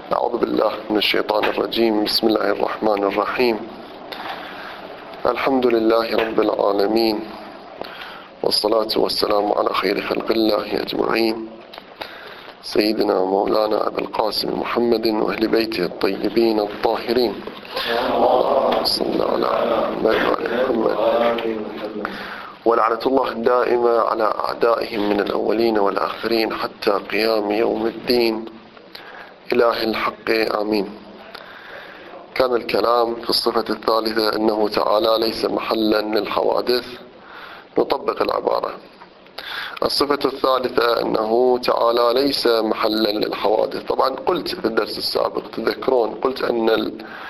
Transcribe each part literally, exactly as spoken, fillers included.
أعوذ بالله من الشيطان الرجيم. بسم الله الرحمن الرحيم. الحمد لله رب العالمين، والصلاة والسلام على خير خلق الله أجمعين، سيدنا مولانا أبي القاسم محمد وأهل بيته الطيبين الطاهرين. اللهم صل على محمد ولعنة الله الدائمة على أعدائهم من الأولين والآخرين حتى قيام يوم الدين. إله الحق آمين. كان الكلام في الصفة الثالثة أنه تعالى ليس محلا للحوادث. نطبق العبارة. الصفة الثالثة أنه تعالى ليس محلا للحوادث. طبعا قلت في الدرس السابق، تذكرون، قلت أن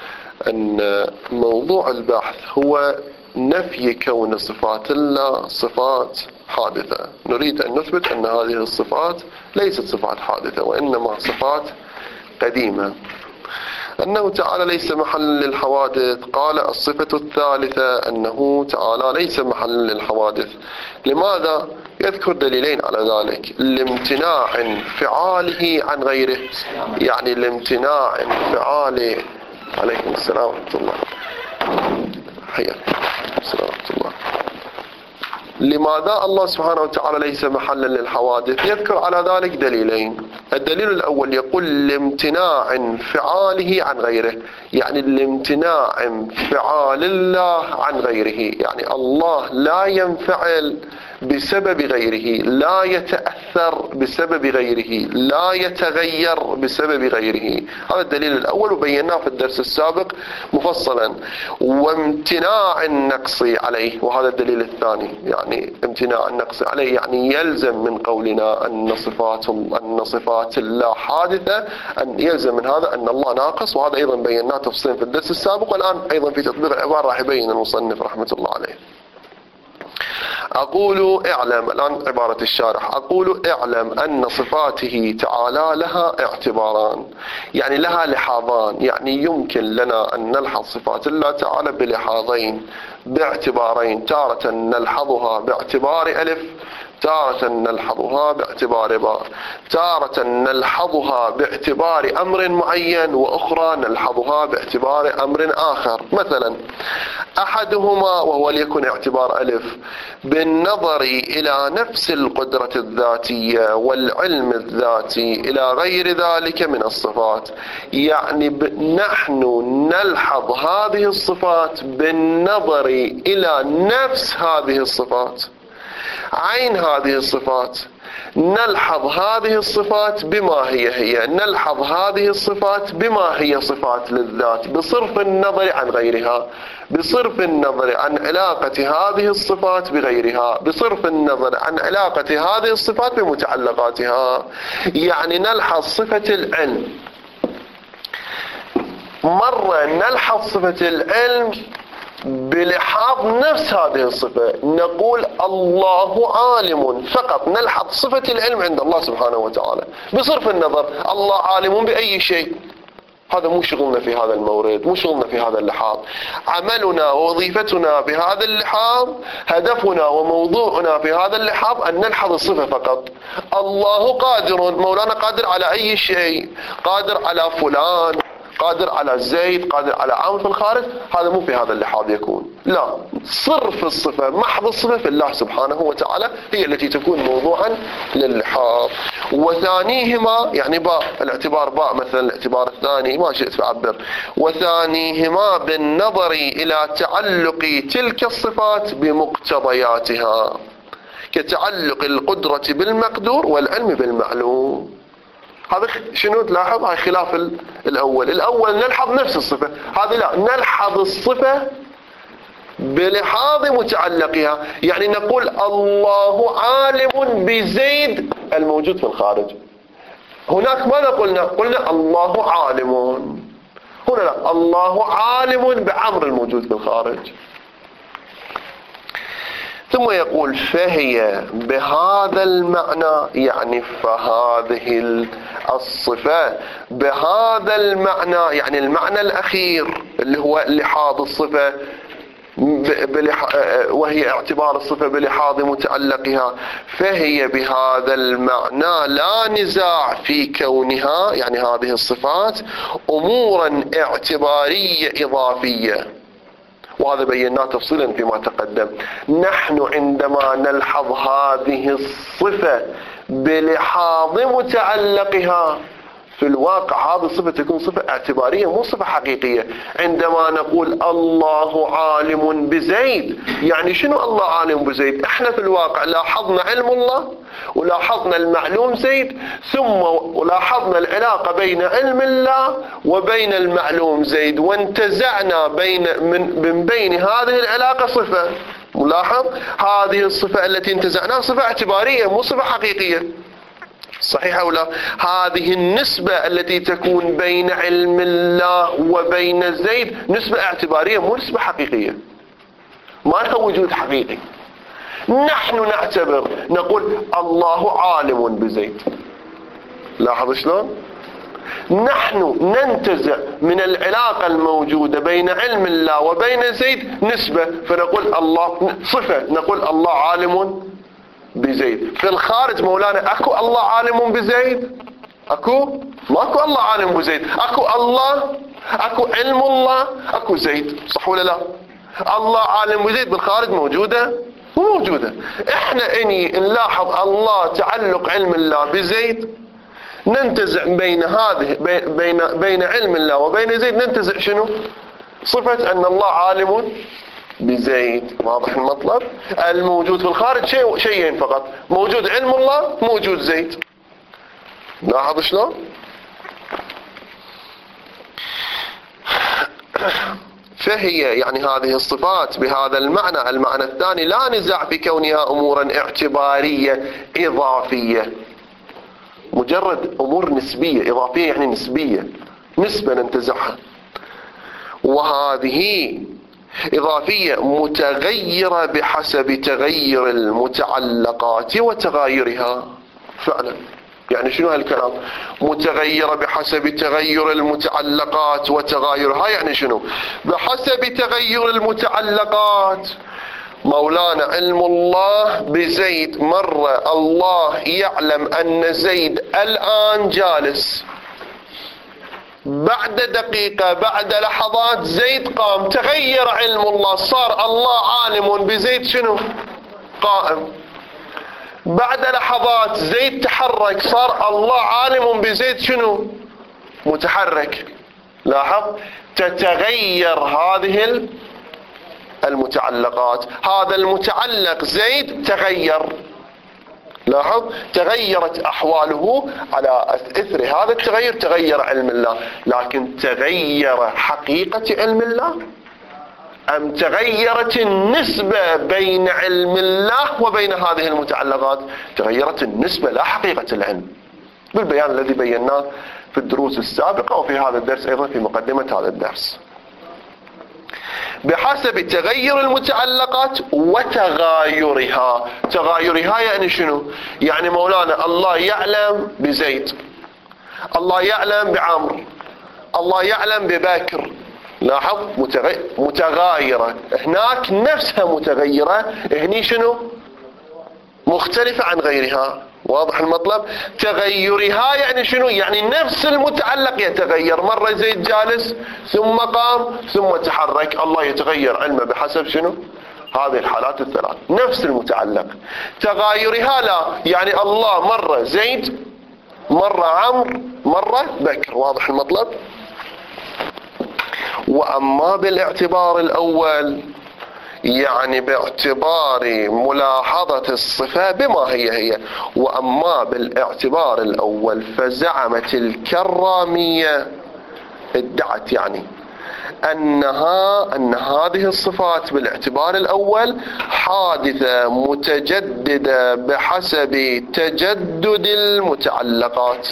أن موضوع البحث هو نفي كون صفات الله صفات حادثة. نريد أن نثبت أن هذه الصفات ليست صفات حادثة وإنما صفات قديمة. أنه تعالى ليس محلا للحوادث. قال الصفة الثالثة أنه تعالى ليس محلا للحوادث. لماذا؟ يذكر دليلين على ذلك. لامتناع انفعاله عن غيره، يعني لامتناع انفعاله. عليكم السلام ورحمة الله. حياكم السلام ورحمة الله. لماذا الله سبحانه وتعالى ليس محلا للحوادث؟ يذكر على ذلك دليلين. الدليل الأول يقول لامتناع انفعاله عن غيره، يعني لامتناع انفعال الله عن غيره، يعني الله لا ينفعل بسبب غيره، لا يتأثر بسبب غيره، لا يتغير بسبب غيره. هذا الدليل الأول وبيناه في الدرس السابق مفصلا. وامتناع النقص عليه، وهذا الدليل الثاني، يعني امتناع النقص عليه يعني يلزم من قولنا أن صفات أن صفات الله حادثة، أن يلزم من هذا أن الله ناقص، وهذا أيضا بيناه تفصيلا في الدرس السابق، والآن أيضا في تطبيق العبارة راح يبين المصنف رحمة الله عليه. أقول اعلم، الآن عبارة الشارح، أقول اعلم أن صفاته تعالى لها اعتباران، يعني لها لحاظان، يعني يمكن لنا أن نلحظ صفات الله تعالى بلحاظين، باعتبارين. تارة نلحظها باعتبار ألف، تارة نلحظها باعتبار باء. تارة نلحظها باعتبار أمر معين، وأخرى نلحظها باعتبار أمر آخر. مثلا أحدهما وهو ليكن اعتبار ألف بالنظر إلى نفس القدرة الذاتية والعلم الذاتي إلى غير ذلك من الصفات، يعني نحن نلحظ هذه الصفات بالنظر إلى نفس هذه الصفات، عين هذه الصفات، نلحظ هذه الصفات بما هي هي، نلحظ هذه الصفات بما هي صفات للذات بصرف النظر عن غيرها، بصرف النظر عن علاقة هذه الصفات بغيرها، بصرف النظر عن علاقة هذه الصفات بمتعلقاتها. يعني نلحظ صفة العلم، مرة نلحظ صفة العلم بلحاظ نفس هذه الصفة، نقول الله عالم، فقط نلحظ صفة العلم عند الله سبحانه وتعالى بصرف النظر الله عالم بأي شيء. هذا مو شغلنا في هذا المورد، مو شغلنا في هذا اللحاظ. عملنا ووظيفتنا بهذا اللحاظ، هدفنا وموضوعنا في هذا اللحاظ أن نلحظ الصفة فقط. الله قادر، مولانا قادر على أي شيء، قادر على فلان، قادر على زيد، قادر على عامل في الخارج. هذا مو في هذا اللحاظ يكون، لا، صرف الصفة، محض الصفة في الله سبحانه وتعالى هي التي تكون موضوعا للحاظ. وثانيهما، يعني باء، الاعتبار باء مثلا، الاعتبار الثاني ما شئت فأعبر. وثانيهما بالنظر إلى تعلق تلك الصفات بمقتضياتها، كتعلق القدرة بالمقدور والعلم بالمعلوم. هذا شنو تلاحظ؟ هاي خلاف الأول. الأول نلحظ نفس الصفة، هذه لا، نلحظ الصفة بلحاظ متعلقها، يعني نقول الله عالم بزيد الموجود في الخارج. هناك ماذا قلنا؟ قلنا الله عالم. هنا لا، الله عالم بعمر الموجود في الخارج. ثم يقول فهي بهذا المعنى، يعني فهذه الصفة بهذا المعنى، يعني المعنى الأخير اللي هو لحاظ الصفة وهي اعتبار الصفة بلحاظ متعلقها، فهي بهذا المعنى لا نزاع في كونها، يعني هذه الصفات، أمورا اعتبارية إضافية. وهذا بيناه تفصيلا فيما تقدم. نحن عندما نلحظ هذه الصفة بلحاظ متعلقها، في الواقع هذه الصفة تكون صفة اعتبارية مو صفة حقيقية. عندما نقول الله عالم بزيد، يعني شنو الله عالم بزيد؟ احنا في الواقع لاحظنا علم الله، ولاحظنا المعلوم زيد، ثم لاحظنا العلاقة بين علم الله وبين المعلوم زيد، وانتزعنا بين من, من بين هذه العلاقة صفة. ملاحظ؟ هذه الصفة التي انتزعناها صفة اعتبارية مو صفة حقيقية. صحيح أو لا؟ هذه النسبة التي تكون بين علم الله وبين زيد نسبة اعتبارية مو نسبة حقيقية، ما لها وجود حقيقي. نحن نعتبر نقول الله عالم بزيد، لاحظ شلون؟ نحن ننتزع من العلاقة الموجودة بين علم الله وبين زيد نسبة، فنقول الله صفة، نقول الله عالم بزيد. في الخارج مولانا اكو الله عالم بزيد؟ اكو؟ ماكو الله عالم بزيد. اكو الله، اكو علم الله، اكو زيد، صح ولا لا؟ الله عالم بزيد بالخارج موجودة؟ مو موجودة. احنا اني نلاحظ الله تعلق علم الله بزيد، ننتزع بين هذه بين بين علم الله وبين زيد ننتزع شنو؟ صفة ان الله عالم بزيد. واضح المطلب؟ الموجود في الخارج شيء شيئين فقط، موجود علم الله، موجود زيد. لاحظ شلون؟ فهي يعني هذه الصفات بهذا المعنى، المعنى الثاني، لا نزاع في كونها أمورا اعتبارية إضافية، مجرد أمور نسبية. إضافية يعني نسبية، نسبة ننتزعها. وهذه إضافية متغيرة بحسب تغير المتعلقات وتغايرها. فعلا يعني شنو هالكلام؟ متغيرة بحسب تغير المتعلقات وتغايرها، يعني شنو؟ بحسب تغير المتعلقات. مولانا علم الله بزيد، مرة الله يعلم أن زيد الآن جالس، بعد دقيقة بعد لحظات زيد قام، تغير علم الله، صار الله عالم بزيد شنو؟ قائم. بعد لحظات زيد تحرك، صار الله عالم بزيد شنو؟ متحرك. لاحظ؟ تتغير هذه المتعلقات. هذا المتعلق زيد تغير، لاحظ؟ تغيرت أحواله على إثر هذا التغير، تغير علم الله. لكن تغير حقيقة علم الله أم تغيرت النسبة بين علم الله وبين هذه المتعلقات؟ تغيرت النسبة لا حقيقة العلم، بالبيان الذي بيناه في الدروس السابقة وفي هذا الدرس أيضا في مقدمة هذا الدرس. بحسب تغير المتعلقات وتغايرها. تغايرها يعني شنو؟ يعني مولانا الله يعلم بزيد، الله يعلم بعمر، الله يعلم ببكر. لاحظ؟ متغايرة. هناك نفسها متغيرة، هني شنو؟ مختلفة عن غيرها. واضح المطلب؟ تغيرها يعني شنو؟ يعني نفس المتعلق يتغير، مرة زيد جالس ثم قام ثم تحرك، الله يتغير علمه بحسب شنو؟ هذه الحالات الثلاث، نفس المتعلق. تغايرها لا، يعني الله مرة زيد، مرة عمرو، مرة بكر. واضح المطلب؟ وأما بالاعتبار الأول، يعني باعتبار ملاحظة الصفة بما هي هي. وأما بالاعتبار الأول فزعمت الكرامية، ادعت يعني أنها أن هذه الصفات بالاعتبار الأول حادثة متجددة بحسب تجدد المتعلقات.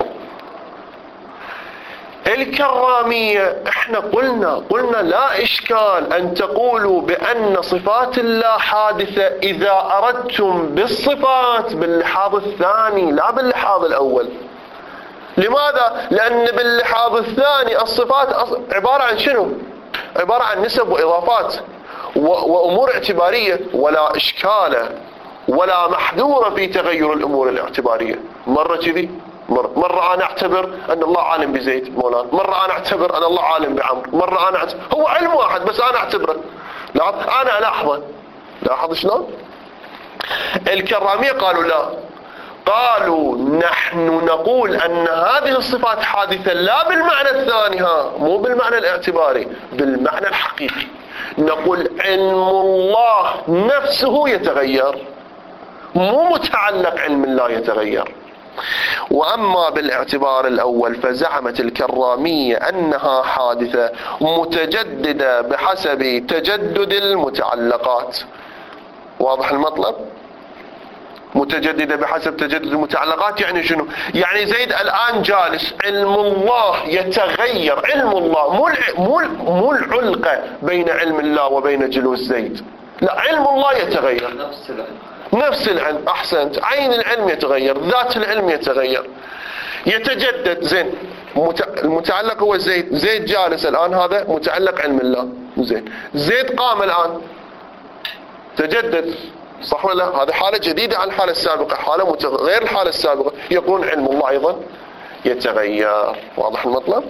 الكرامية احنا قلنا قلنا لا إشكال أن تقولوا بأن صفات الله حادثة إذا أردتم بالصفات باللحاظ الثاني لا باللحاظ الأول. لماذا؟ لأن باللحاظ الثاني الصفات عبارة عن شنو؟ عبارة عن نسب وإضافات، وأمور اعتبارية، ولا إشكال ولا محذور في تغير الأمور الاعتبارية. مرة كذي، مرة, مرة أنا أعتبر أن الله عالم بزيد مولانا، مرة أنا أعتبر أن الله عالم بعمر، مرة أنا أعتبر هو علم واحد بس أنا أعتبره. لاحظ، أنا ألاحظه. لاحظ شلون؟ الكرامية قالوا لا، قالوا نحن نقول أن هذه الصفات حادثة لا بالمعنى الثاني، ها مو بالمعنى الاعتباري، بالمعنى الحقيقي. نقول علم الله نفسه يتغير، مو متعلق علم الله يتغير. وأما بالاعتبار الأول فزعمت الكرامية أنها حادثة متجددة بحسب تجدد المتعلقات. واضح المطلب؟ متجددة بحسب تجدد المتعلقات يعني شنو؟ يعني زيد الآن جالس، علم الله يتغير، علم الله مو مو مو العلقة بين علم الله وبين جلوس زيد، لا، علم الله يتغير، نفس العلم نفس العلم. أحسنت، عين العلم يتغير، ذات العلم يتغير، يتجدد. زين، المتعلق هو زيد، زيد جالس الآن، هذا متعلق علم الله. زين، زيد قام الآن، تجدد، صح ولا لا؟ هذه حالة جديدة عن الحالة السابقة، حالة غير الحالة السابقة. يقولون علم الله أيضا يتغير. واضح المطلب؟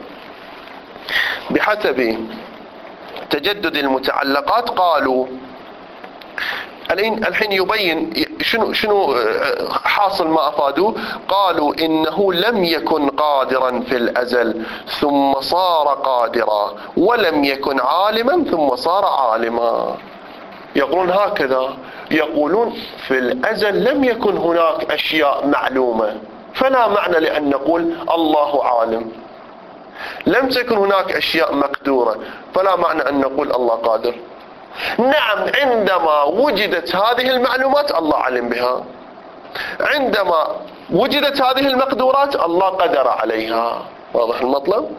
بحسب تجدد المتعلقات قالوا. الحين يبين شنو شنو حاصل ما أفادوه. قالوا إنه لم يكن قادرا في الأزل ثم صار قادرا، ولم يكن عالما ثم صار عالما. يقولون هكذا، يقولون في الأزل لم يكن هناك أشياء معلومة، فلا معنى لأن نقول الله عالم. لم تكن هناك أشياء مقدورة، فلا معنى أن نقول الله قادر. نعم، عندما وجدت هذه المعلومات الله علم بها، عندما وجدت هذه المقدورات الله قدر عليها. واضح المطلب؟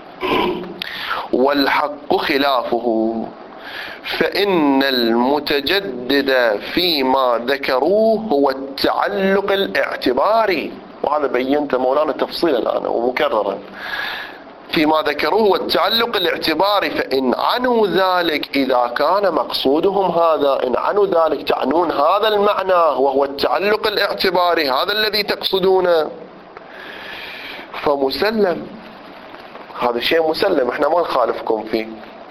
والحق خلافه، فإن المتجدد فيما ذكروه هو التعلق الاعتباري، وهذا بينت مولانا تفصيلا الآن ومكررا. فيما ذكروه هو التعلق الاعتباري، فإن عنوا ذلك إذا كان مقصودهم هذا، إن عنوا ذلك تعنون هذا المعنى وهو التعلق الاعتباري، هذا الذي تقصدونه، فمسلم، هذا شيء مسلم، احنا ما نخالفكم فيه.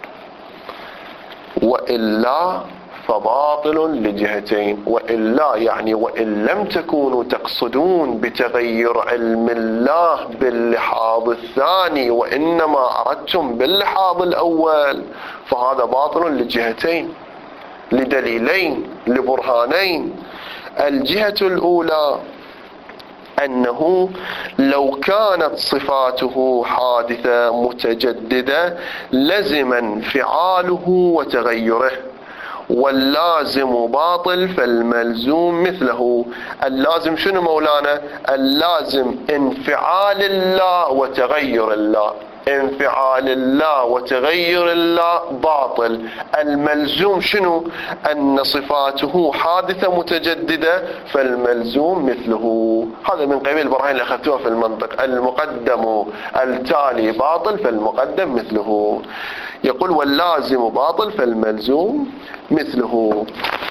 وإلا فباطل لجهتين، وإلا يعني وإن لم تكونوا تقصدون بتغير علم الله باللحاظ الثاني وإنما أردتم باللحاظ الأول، فهذا باطل لجهتين، لدليلين، لبرهانين. الجهة الأولى أنه لو كانت صفاته حادثة متجددة لزم انفعاله وتغيره، واللازم باطل فالملزوم مثله. اللازم شنو مولانا؟ اللازم انفعال الله وتغير الله، انفعال الله وتغير الله باطل. الملزوم شنو؟ أن صفاته حادثة متجددة فالملزوم مثله. هذا من قبيل البراهين اللي أخذتوها في المنطق. المقدم التالي باطل فالمقدم مثله. يقول واللازم باطل فالملزوم مثله.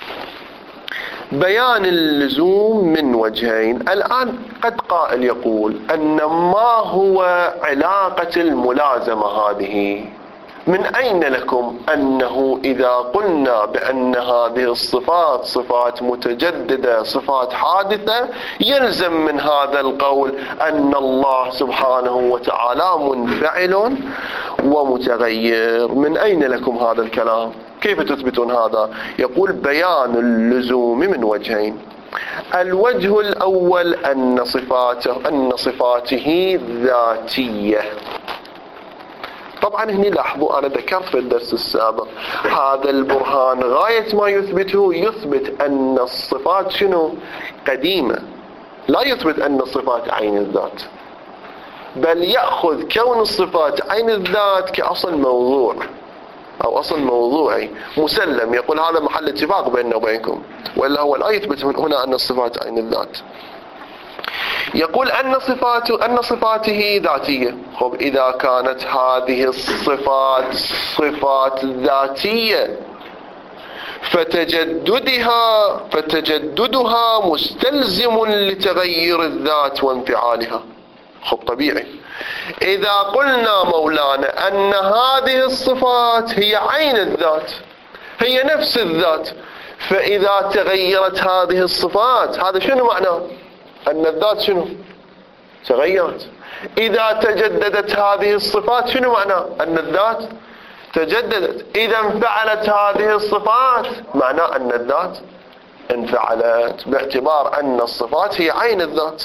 بيان اللزوم من وجهين. الآن قد قائل يقول أن ما هو علاقة الملازمة هذه؟ من أين لكم أنه إذا قلنا بأن هذه الصفات صفات متجددة صفات حادثة يلزم من هذا القول أن الله سبحانه وتعالى منفعل ومتغير؟ من أين لكم هذا الكلام؟ كيف تثبتون هذا؟ يقول بيان اللزوم من وجهين. الوجه الأول أن صفاته أن صفاته ذاتية. طبعا هنا لاحظوا أنا ذكرت في الدرس السابق هذا البرهان غاية ما يثبته يثبت أن الصفات شنو؟ قديمة، لا يثبت أن الصفات عين الذات، بل يأخذ كون الصفات عين الذات كأصل موضوع أو أصل موضوعي مسلم. يقول هذا محل اتفاق بيننا وبينكم، وإلا هو لا يثبت من هنا أن الصفات عين الذات. يقول أن صفاته أن صفاته ذاتية. خب إذا كانت هذه الصفات صفات ذاتية فتجددها فتجددها مستلزم لتغير الذات وانفعالها. خب طبيعي إذا قلنا مولانا أن هذه الصفات هي عين الذات، هي نفس الذات، فإذا تغيرت هذه الصفات هذا شنو معناه؟ أن الذات شنو؟ تغيرت. إذا تجددت هذه الصفات شنو معناه؟ أن الذات تجددت. إذا انفعلت هذه الصفات معناه أن الذات انفعلت، باعتبار أن الصفات هي عين الذات.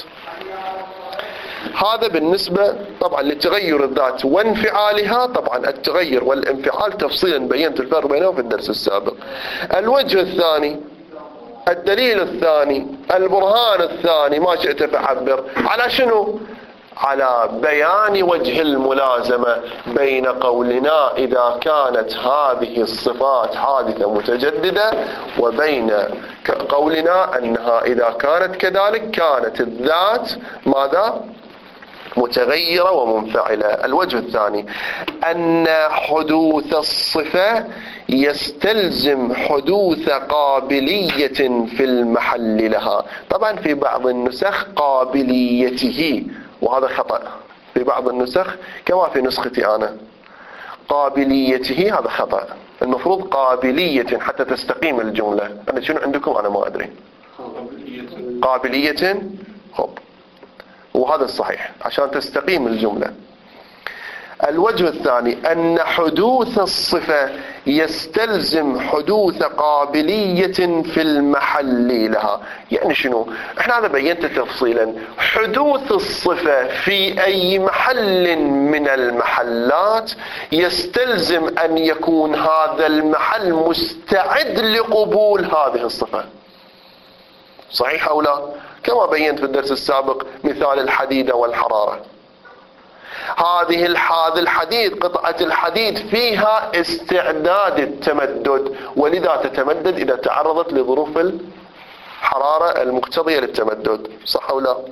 هذا بالنسبة طبعا لتغير الذات وانفعالها. طبعا التغير والانفعال تفصيلا بينت الفرق بينهم في الدرس السابق. الوجه الثاني، الدليل الثاني، البرهان الثاني، ما شئت فعبر، على شنو؟ على بيان وجه الملازمة بين قولنا إذا كانت هذه الصفات حادثة متجددة وبين قولنا أنها إذا كانت كذلك كانت الذات ماذا؟ متغيرة ومنفعلة. الوجه الثاني أن حدوث الصفة يستلزم حدوث قابلية في المحل لها. طبعا في بعض النسخ قابليته، وهذا خطأ في بعض النسخ كما في نسختي أنا قابليته، هذا خطأ. المفروض قابلية حتى تستقيم الجملة. أنا شنو عندكم؟ أنا ما أدري. قابلية. خب، وهذا الصحيح عشان تستقيم الجملة. الوجه الثاني أن حدوث الصفة يستلزم حدوث قابلية في المحل لها. يعني شنو؟ احنا هذا بينت تفصيلا. حدوث الصفة في أي محل من المحلات يستلزم أن يكون هذا المحل مستعد لقبول هذه الصفة. صحيح أو لا؟ كما بينت في الدرس السابق مثال الحديدة والحرارة. هذه هذا الحديد، قطعة الحديد فيها استعداد التمدد، ولذا تتمدد إذا تعرضت لظروف الحرارة المقتضية للتمدد. صح أو لا؟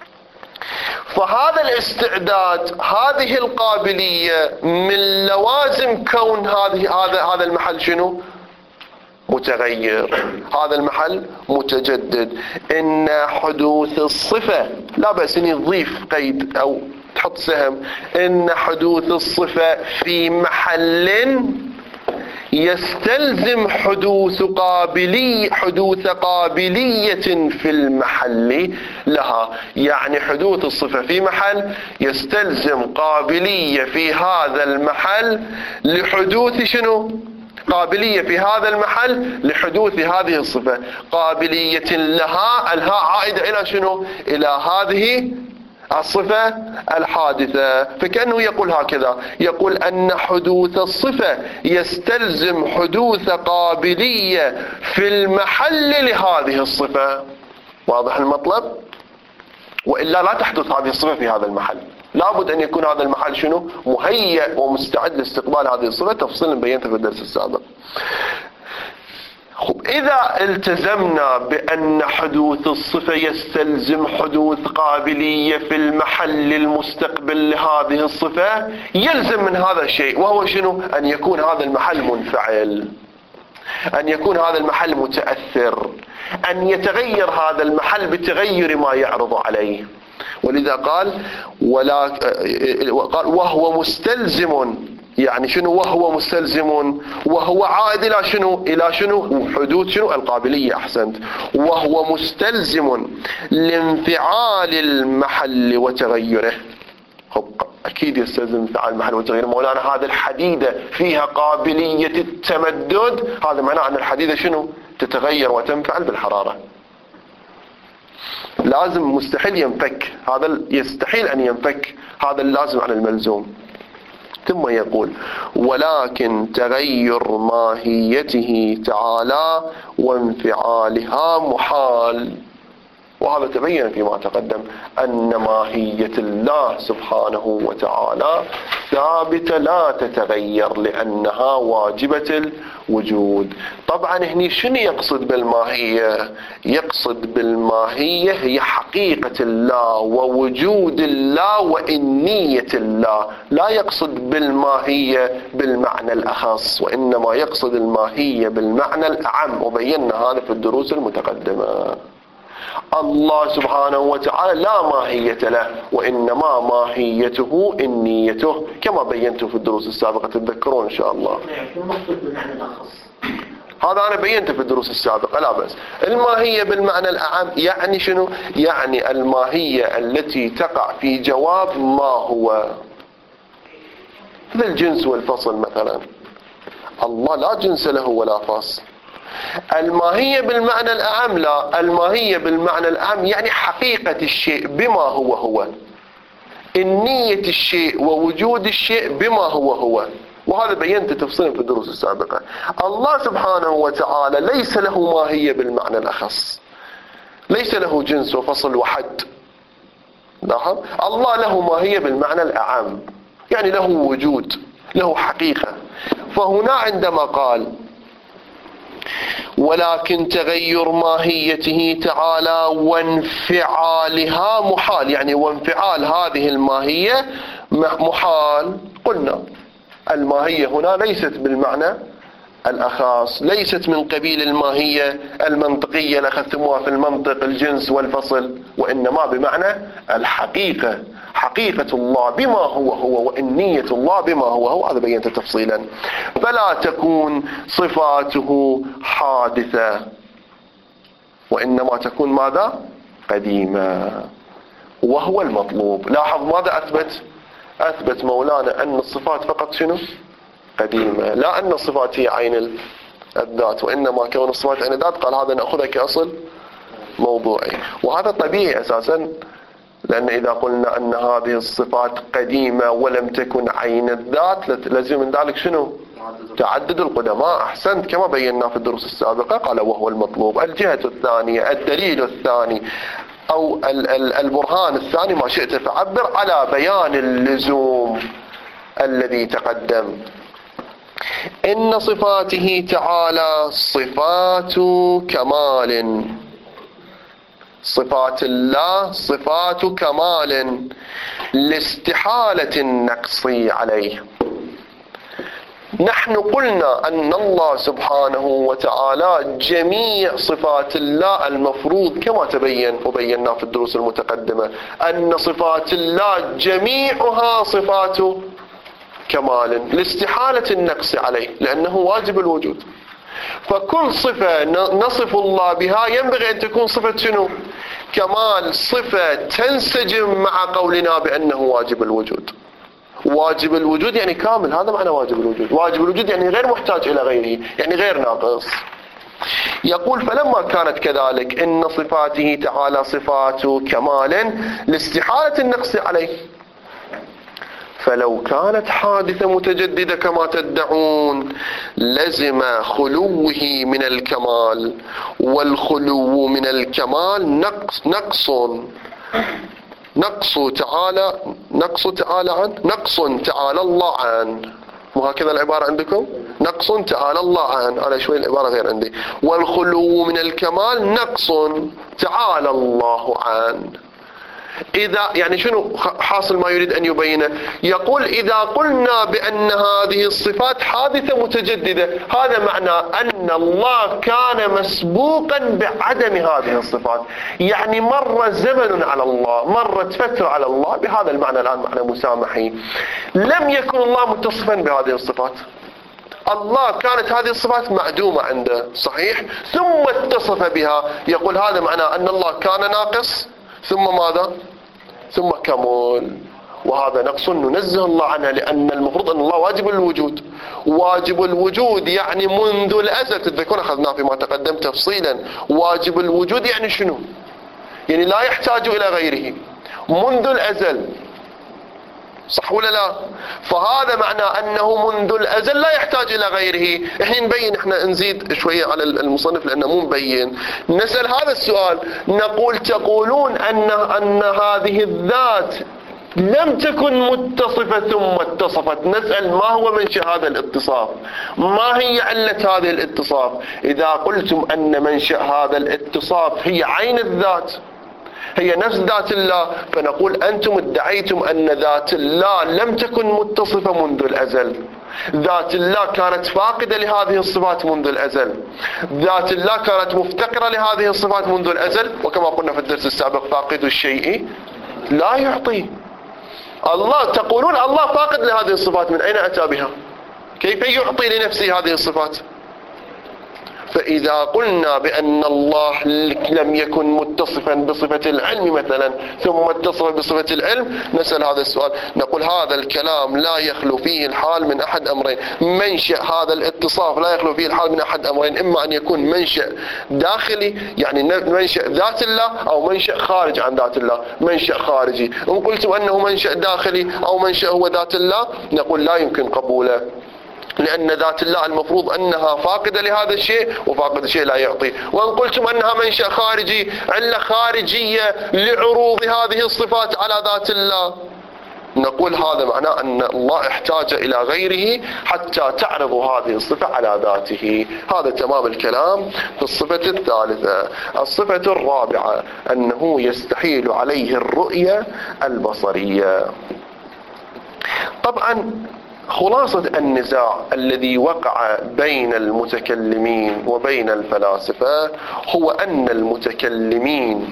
فهذا الاستعداد، هذه القابلية من لوازم كون هذه هذا هذا المحل شنو؟ متغير. هذا المحل متجدد. إن حدوث الصفة، لا بأس أن يضيف قيد أو تحط سهم، إن حدوث الصفة في محل يستلزم حدوث قابلية حدوث قابلية في المحل لها. يعني حدوث الصفة في محل يستلزم قابلية في هذا المحل لحدوث شنو؟ قابلية في هذا المحل لحدوث هذه الصفة. قابلية لها، الهاء عائدة إلى شنو؟ إلى هذه الصفة الحادثة. فكأنه يقول هكذا، يقول أن حدوث الصفة يستلزم حدوث قابلية في المحل لهذه الصفة. واضح المطلب؟ وإلا لا تحدث هذه الصفة في هذا المحل. لابد أن يكون هذا المحل شنو؟ مهيئ ومستعد لاستقبال هذه الصفة، تفصيلا بينته في الدرس السابق. إذا التزمنا بأن حدوث الصفة يستلزم حدوث قابلية في المحل المستقبل لهذه الصفة، يلزم من هذا الشيء، وهو شنو؟ أن يكون هذا المحل منفعل، أن يكون هذا المحل متأثر، أن يتغير هذا المحل بتغير ما يعرض عليه. ولذا قال ولا قال وهو مستلزم. يعني شنو وهو مستلزم؟ وهو عائد إلى شنو؟ إلى شنو؟ حدوث شنو؟ القابلية. أحسنت. وهو مستلزم لانفعال المحل وتغيره. أكيد يستلزم انفعال المحل وتغيره. مولانا هذا الحديدة فيها قابلية التمدد، هذا معناه أن الحديدة شنو؟ تتغير وتنفعل بالحرارة. لازم مستحيل ينفك، هذا يستحيل أن ينفك، هذا اللازم عن الملزوم. ثم يقول ولكن تغير ماهيته تعالى وانفعالها محال. وهذا تبين فيما تقدم أن ماهية الله سبحانه وتعالى ثابتة لا تتغير لأنها واجبة الوجود. طبعا هني شنو يقصد بالماهية؟ يقصد بالماهية هي حقيقة الله ووجود الله وإنية الله، لا يقصد بالماهية بالمعنى الأخص، وإنما يقصد الماهية بالمعنى الأعم، وبينا هذا في الدروس المتقدمة. الله سبحانه وتعالى لا ماهية له، وإنما ماهيته إنيته كما بينت في الدروس السابقة، تتذكرون إن شاء الله. هذا أنا بينته في الدروس السابقة لا بس. الماهية بالمعنى الأعم يعني شنو؟ يعني الماهية التي تقع في جواب ما هو، مثل الجنس والفصل مثلا. الله لا جنس له ولا فصل. الماهية بالمعنى الأعم لا، الماهية بالمعنى الأعم يعني حقيقة الشيء بما هو هو، النية الشيء ووجود الشيء بما هو هو، وهذا بينت تفصيلا في الدروس السابقة. الله سبحانه وتعالى ليس له ماهية بالمعنى الأخص، ليس له جنس وفصل وحد. لاحظ، الله له ماهية بالمعنى الأعم، يعني له وجود، له حقيقة. فهنا عندما قال ولكن تغير ماهيته تعالى وانفعالها محال، يعني وانفعال هذه الماهية محال. قلنا الماهية هنا ليست بالمعنى الأخص، ليست من قبيل الماهية المنطقية اللي أخذتموها في المنطق الجنس والفصل، وإنما بمعنى الحقيقة، حقيقة الله بما هو هو وإنية الله بما هو هو. هذا بينت تفصيلا. فلا تكون صفاته حادثة، وإنما تكون ماذا؟ قديمة، وهو المطلوب. لاحظ ماذا أثبت؟ أثبت مولانا أن الصفات فقط شنو؟ قديمة، لا أن الصفات هي عين الذات، وإنما كون الصفات عين الذات قال هذا نأخذها كأصل موضوعي. وهذا طبيعي أساسا، لأن إذا قلنا أن هذه الصفات قديمة ولم تكن عين الذات لازم من ذلك شنو؟ تعدد القدماء. أحسنت، كما بينا في الدروس السابقة. قال وهو المطلوب. الجهة الثانية، الدليل الثاني أو البرهان الثاني ما شئت فعبر على بيان اللزوم الذي تقدم. إن صفاته تعالى صفات كمال، صفات الله صفات كمال لاستحالة النقص عليه. نحن قلنا أن الله سبحانه وتعالى جميع صفات الله المفروض كما تبين وبينا في الدروس المتقدمة أن صفات الله جميعها صفات كمال لاستحالة النقص عليه، لأنه واجب الوجود. فكل صفة نصف الله بها ينبغي أن تكون صفة شنو؟ كمال، صفة تنسجم مع قولنا بأنه واجب الوجود. واجب الوجود يعني كامل، هذا معنى واجب الوجود. واجب الوجود يعني غير محتاج إلى غيره، يعني غير ناقص. يقول فلما كانت كذلك إن صفاته تعالى صفات كمال لاستحالة النقص عليه، فلو كانت حادثة متجددة كما تدعون لزم خلوه من الكمال، والخلو من الكمال نقص نقص نقص تعالى نقص تعالى عن نقص تعالى الله عن. وهكذا العبارة عندكم نقص تعالى الله عن، أنا شوي العبارة غير عندي. والخلو من الكمال نقص تعالى الله عن. إذا يعني شنو حاصل ما يريد أن يبينه؟ يقول إذا قلنا بأن هذه الصفات حادثة متجددة، هذا معنى أن الله كان مسبوقا بعدم هذه الصفات، يعني مر زمن على الله، مرت فترة على الله، بهذا المعنى الآن معنى مسامحي. لم يكن الله متصفا بهذه الصفات، الله كانت هذه الصفات معدومة عنده صحيح، ثم اتصف بها. يقول هذا معنى أن الله كان ناقص ثم ماذا؟ ثم كمال، وهذا نقص ننزه الله عنه، لأن المفروض أن الله واجب الوجود. واجب الوجود يعني منذ الأزل، تذكرون أخذنا فيما تقدم تفصيلا. واجب الوجود يعني شنو؟ يعني لا يحتاج إلى غيره منذ الأزل. صح ولا لا؟ فهذا معناه أنه منذ الأزل لا يحتاج إلى غيره. الحين نبين، احنا نزيد شوية على المصنف لأنه مو مبين. نسأل هذا السؤال، نقول تقولون أن أن هذه الذات لم تكن متصفة ثم اتصفت. نسأل ما هو منشأ هذا الاتصاف؟ ما هي علة هذه الاتصاف؟ إذا قلتم أن منشأ هذا الاتصاف هي عين الذات، هي نفس ذات الله، فنقول أنتم ادعيتم أن ذات الله لم تكن متصفة منذ الأزل. ذات الله كانت فاقدة لهذه الصفات منذ الأزل. ذات الله كانت مفتقرة لهذه الصفات منذ الأزل، وكما قلنا في الدرس السابق فاقد الشيء لا يعطي. الله تقولون الله فاقد لهذه الصفات، من أين أتى بها؟ كيف يعطي لنفسه هذه الصفات؟ فإذا قلنا بأن الله لم يكن متصفا بصفة العلم مثلا ثم اتصف بصفة العلم، نسأل هذا السؤال، نقول هذا الكلام لا يخلو فيه الحال من أحد أمرين. منشأ هذا الاتصاف لا يخلو فيه الحال من أحد أمرين، إما أن يكون منشأ داخلي يعني منشأ ذات الله، أو منشأ خارج عن ذات الله منشأ خارجي. إن قلتم أنه منشأ داخلي أو منشأ هو ذات الله، نقول لا يمكن قبوله، لأن ذات الله المفروض أنها فاقدة لهذا الشيء، وفاقد الشيء لا يعطي. وإن قلتم أنها منشأ خارجي، علة خارجية لعروض هذه الصفات على ذات الله، نقول هذا معناه أن الله احتاج إلى غيره حتى تعرض هذه الصفة على ذاته. هذا تمام الكلام في الصفة الثالثة. الصفة الرابعة أنه يستحيل عليه الرؤية البصرية. طبعا خلاصة النزاع الذي وقع بين المتكلمين وبين الفلاسفة هو أن المتكلمين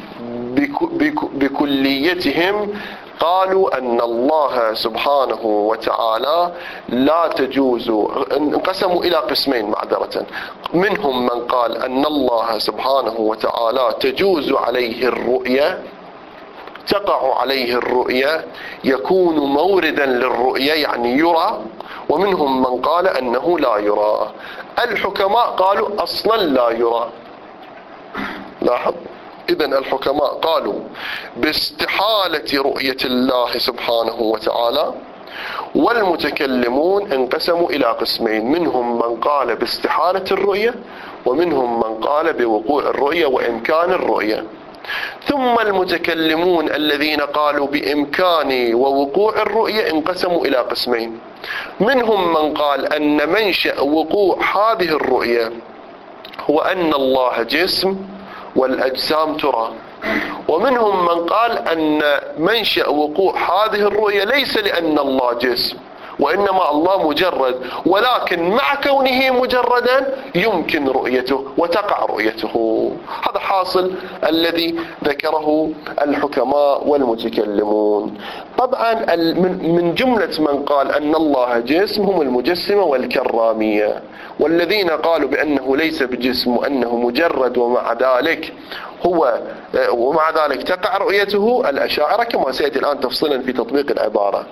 بكليتهم قالوا أن الله سبحانه وتعالى لا تجوز، انقسموا إلى قسمين معذرة. منهم من قال أن الله سبحانه وتعالى تجوز عليه الرؤية، تقع عليه الرؤية، يكون موردا للرؤية يعني يرى. ومنهم من قال أنه لا يرى. الحكماء قالوا أصلا لا يرى. لاحظ، إذن الحكماء قالوا باستحالة رؤية الله سبحانه وتعالى، والمتكلمون انقسموا إلى قسمين، منهم من قال باستحالة الرؤية، ومنهم من قال بوقوع الرؤية وإمكان الرؤية. ثم المتكلمون الذين قالوا بإمكان ووقوع الرؤية انقسموا إلى قسمين، منهم من قال أن منشأ وقوع هذه الرؤية هو أن الله جسم والأجسام ترى، ومنهم من قال أن منشأ وقوع هذه الرؤية ليس لأن الله جسم، وإنما الله مجرد، ولكن مع كونه مجردا يمكن رؤيته وتقع رؤيته. هذا حاصل الذي ذكره الحكماء والمتكلمون. طبعا من جملة من قال أن الله جسم هم المجسمة والكرامية، والذين قالوا بأنه ليس بجسم وأنه مجرد ومع ذلك هو ومع ذلك تقع رؤيته الأشاعرة، كما سيأتي الآن تفصيلا في تطبيق العبارة.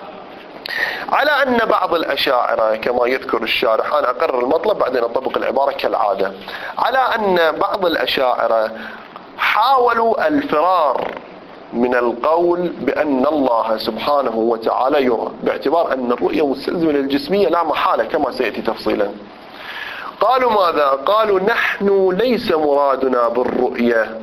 على أن بعض الأشاعرة كما يذكر الشارح، أنا أقرر المطلب بعدين أطبق العبارة كالعادة، على أن بعض الأشاعرة حاولوا الفرار من القول بأن الله سبحانه وتعالى يرى، باعتبار أن الرؤية مستلزمة للجسمية لا محالة كما سيأتي تفصيلا. قالوا ماذا؟ قالوا نحن ليس مرادنا بالرؤية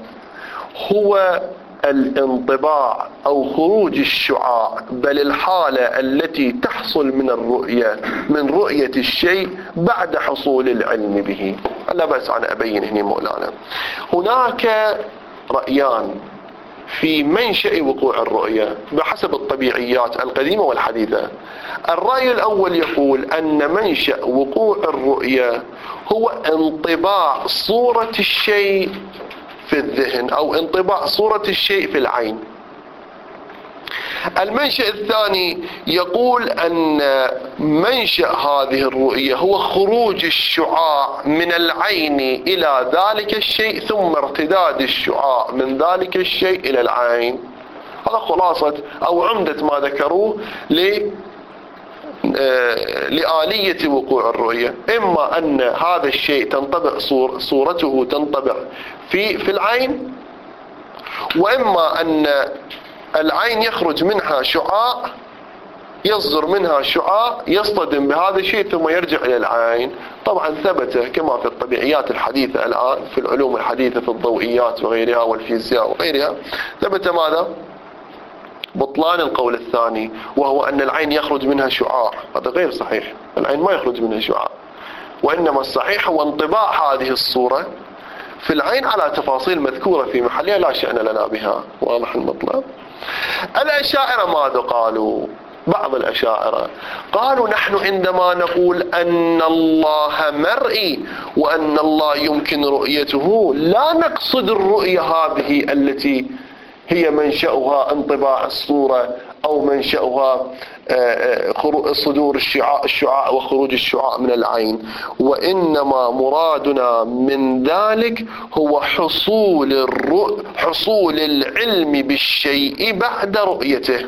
هو الانطباع أو خروج الشعاع، بل الحالة التي تحصل من الرؤية من رؤية الشيء بعد حصول العلم به. لا بأس أن أبين هنا مولانا. هناك رأيان في منشأ وقوع الرؤية بحسب الطبيعيات القديمة والحديثة. الرأي الأول يقول أن منشأ وقوع الرؤية هو انطباع صورة الشيء في الذهن أو انطباع صورة الشيء في العين. المنشأ الثاني يقول أن منشأ هذه الرؤية هو خروج الشعاع من العين إلى ذلك الشيء ثم ارتداد الشعاع من ذلك الشيء إلى العين. هذا خلاصة أو عمدة ما ذكروه ل لآلية وقوع الرؤية. إما أن هذا الشيء تنطبع صور صورته تنطبع في في العين، وإما أن العين يخرج منها شعاع يصدر منها شعاع يصطدم بهذا الشيء ثم يرجع إلى العين. طبعا ثبت كما في الطبيعيات الحديثة الآن، في العلوم الحديثة، في الضوئيات وغيرها والفيزياء وغيرها، ثبت ماذا؟ بطلان القول الثاني، وهو أن العين يخرج منها شعاع. هذا غير صحيح، العين ما يخرج منها شعاع، وإنما الصحيح هو انطباع هذه الصورة في العين على تفاصيل مذكورة في محلها لا شأن لنا بها. واضح المطلب؟ الأشاعرة ماذا قالوا؟ بعض الأشاعرة قالوا نحن عندما نقول أن الله مرئي وأن الله يمكن رؤيته لا نقصد الرؤية هذه التي هي منشأها انطباع الصورة أو منشأها صدور الشعاع, الشعاع وخروج الشعاع من العين، وإنما مرادنا من ذلك هو حصول الرؤ حصول العلم بالشيء بعد رؤيته.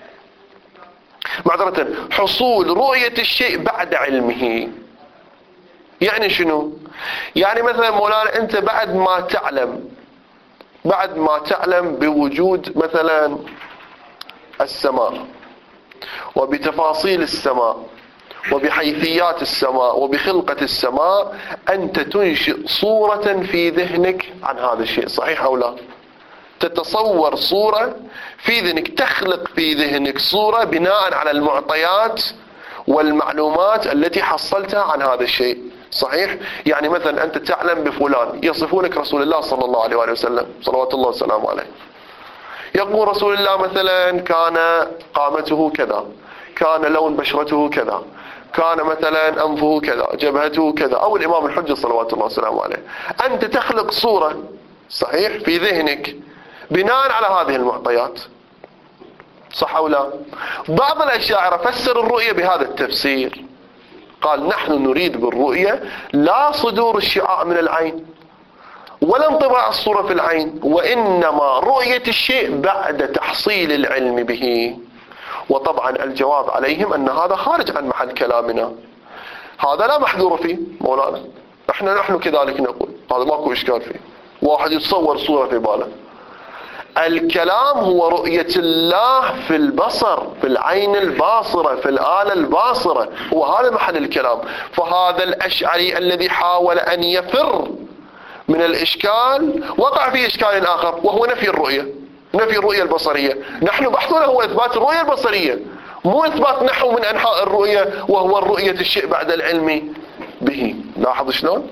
معذرة، حصول رؤية الشيء بعد علمه. يعني شنو؟ يعني مثلا مولانا أنت بعد ما تعلم بعد ما تعلم بوجود مثلا السماء وبتفاصيل السماء وبحيثيات السماء وبخلقة السماء، أنت تنشئ صورة في ذهنك عن هذا الشيء، صحيح أو لا؟ تتصور صورة في ذهنك، تخلق في ذهنك صورة بناء على المعطيات والمعلومات التي حصلتها عن هذا الشيء، صحيح؟ يعني مثلا أنت تعلم بفلان، يصفونك رسول الله صلى الله عليه وآله وسلم صلوات الله وسلامه عليه، يقول رسول الله مثلا كان قامته كذا، كان لون بشرته كذا، كان مثلا أنفه كذا، جبهته كذا، أو الإمام الحجة صلوات الله وسلامه عليه. أنت تخلق صورة، صحيح، في ذهنك بناء على هذه المعطيات، صح أو لا؟ بعض الأشاعرة فسر الرؤية بهذا التفسير، قال نحن نريد بالرؤية لا صدور الشعاع من العين ولا انطباع الصورة في العين، وإنما رؤية الشيء بعد تحصيل العلم به. وطبعا الجواب عليهم أن هذا خارج عن محل كلامنا، هذا لا محذور فيه مولانا، احنا نحن كذلك نقول، هذا ماكو إشكال فيه. واحد يتصور صورة في باله، الكلام هو رؤية الله في البصر، في العين الباصرة، في الآلة الباصرة، هو هذا محل الكلام. فهذا الأشعري الذي حاول أن يفر من الإشكال وقع في إشكال آخر، وهو نفي الرؤية، نفي الرؤية البصرية. نحن بحثنا هو إثبات الرؤية البصرية، مو إثبات نحو من أنحاء الرؤية وهو الرؤية الشيء بعد العلم به. لاحظ شلون؟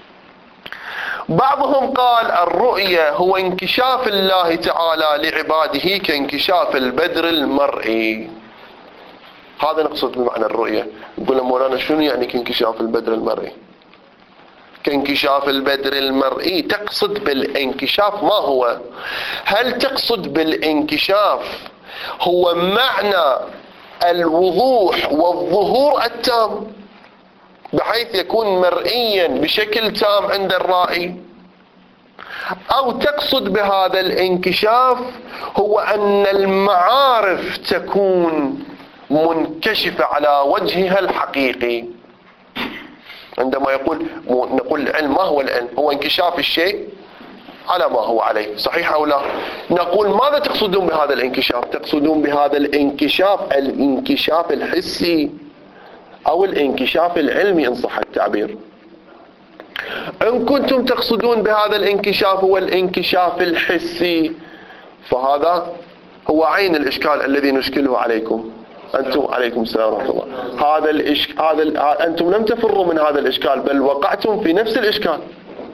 بعضهم قال الرؤية هو انكشاف الله تعالى لعباده كانكشاف البدر المرئي. هذا نقصد بمعنى الرؤية. يقول مولانا شنو يعني كانكشاف البدر المرئي؟ كانكشاف البدر المرئي تقصد بالانكشاف ما هو؟ هل تقصد بالانكشاف هو معنى الوضوح والظهور التام بحيث يكون مرئيا بشكل تام عند الرائي، أو تقصد بهذا الانكشاف هو أن المعارف تكون منكشفة على وجهها الحقيقي؟ عندما يقول نقول العلم، ما هو العلم؟ هو انكشاف الشيء على ما هو عليه، صحيح أو لا؟ نقول ماذا تقصدون بهذا الانكشاف؟ تقصدون بهذا الانكشاف الانكشاف الحسي أو الانكشاف العلمي إن صح التعبير؟ إن كنتم تقصدون بهذا الانكشاف هو الانكشاف الحسي، فهذا هو عين الإشكال الذي نشكله عليكم. أنتم عليكم السلام ورحمة الله. هذا الإشك... هذا ال... أنتم لم تفروا من هذا الإشكال، بل وقعتم في نفس الإشكال.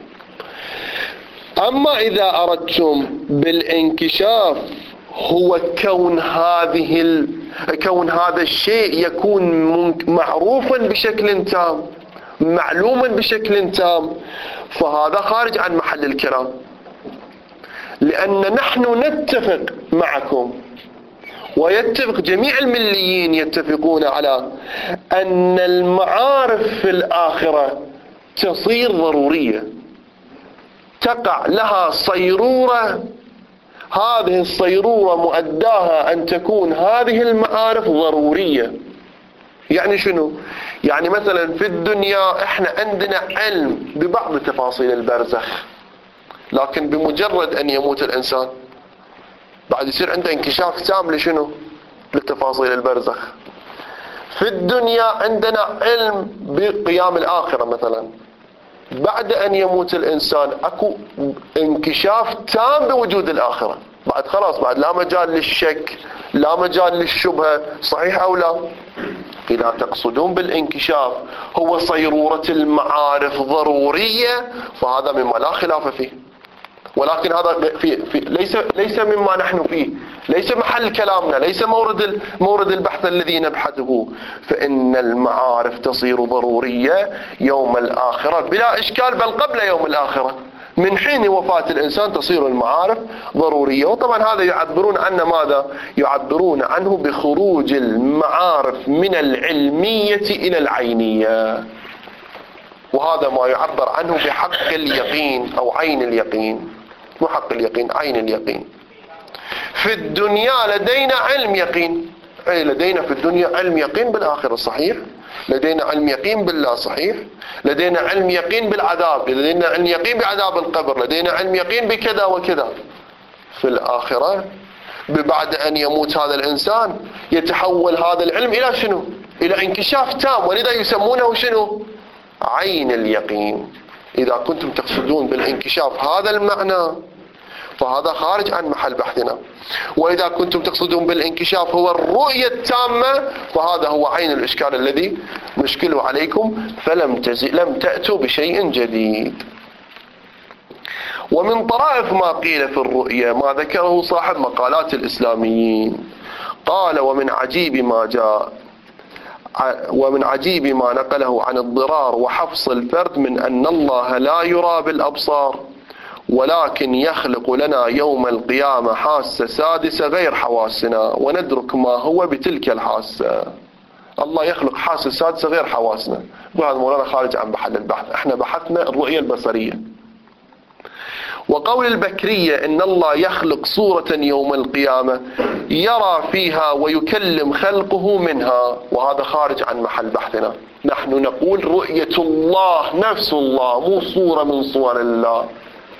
أما إذا أردتم بالانكشاف هو كون هذه ال... كون هذا الشيء يكون من... معروفا بشكل تام، معلوما بشكل تام، فهذا خارج عن محل الكلام، لأن نحن نتفق معكم ويتفق جميع المليين يتفقون على أن المعارف في الآخرة تصير ضرورية، تقع لها صيرورة، هذه الصيرورة مؤداها أن تكون هذه المعارف ضرورية. يعني شنو؟ يعني مثلا في الدنيا احنا عندنا علم ببعض تفاصيل البرزخ، لكن بمجرد أن يموت الإنسان بعد يصير عنده انكشاف تام لشنو؟ للتفاصيل البرزخ. في الدنيا عندنا علم بقيام الآخرة مثلا، بعد أن يموت الإنسان أكو انكشاف تام بوجود الآخرة، بعد خلاص بعد لا مجال للشك لا مجال للشبهة، صحيح أو لا؟ إذا تقصدون بالانكشاف هو صيرورة المعارف ضرورية فهذا مما لا خلاف فيه، ولكن هذا في في ليس ليس مما نحن فيه، ليس محل كلامنا، ليس مورد مورد البحث الذي نبحثه. فإن المعارف تصير ضرورية يوم الآخرة بلا إشكال، بل قبل يوم الآخرة، من حين وفاة الإنسان تصير المعارف ضرورية. وطبعا هذا يعبرون عنه ماذا؟ يعبرون عنه بخروج المعارف من العلمية إلى العينية، وهذا ما يعبر عنه بحق اليقين أو عين اليقين، مو حق اليقين، عين اليقين. في الدنيا لدينا علم يقين، أي لدينا في الدنيا علم يقين بالآخرة، صحيح؟ لدينا علم يقين بالله، صحيح؟ لدينا علم يقين بالعذاب، لدينا علم يقين بعذاب القبر، لدينا علم يقين بكذا وكذا. في الآخرة بعد أن يموت هذا الإنسان يتحول هذا العلم إلى شنو؟ إلى انكشاف تام، ولذا يسمونه شنو؟ عين اليقين. إذا كنتم تقصدون بالانكشاف هذا المعنى فهذا خارج عن محل بحثنا، وإذا كنتم تقصدون بالانكشاف هو الرؤية التامة فهذا هو عين الإشكال الذي نشكله عليكم، فلم تزي لم تأتوا بشيء جديد. ومن طرائف ما قيل في الرؤية ما ذكره صاحب مقالات الإسلاميين، قال: ومن عجيب ما جاء ومن عجيب ما نقله عن الضرار وحفص الفرد من أن الله لا يرى بالأبصار، ولكن يخلق لنا يوم القيامة حاسة سادسة غير حواسنا وندرك ما هو بتلك الحاسة. الله يخلق حاسة سادسة غير حواسنا، وهذا مولانا خارج عن محل البحث، احنا بحثنا الرؤية البصرية. وقول البكرية إن الله يخلق صورة يوم القيامة يرى فيها ويكلم خلقه منها، وهذا خارج عن محل بحثنا. نحن نقول رؤية الله نفس الله، مو صورة من صور الله.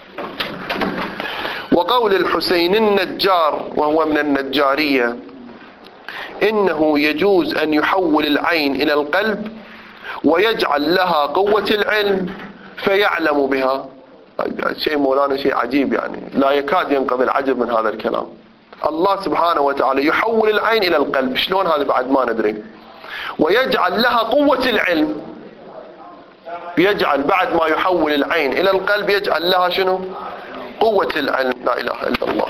وقول الحسين النجار وهو من النجارية إنه يجوز أن يحول العين إلى القلب ويجعل لها قوة العلم فيعلم بها. شيء مولانا شيء عجيب، يعني لا يكاد ينقضي العجب من هذا الكلام. الله سبحانه وتعالى يحول العين إلى القلب، شلون هذا بعد ما ندري، ويجعل لها قوة العلم، يجعل بعد ما يحول العين إلى القلب يجعل لها شنو؟ قوة العلم. لا إله إلا الله.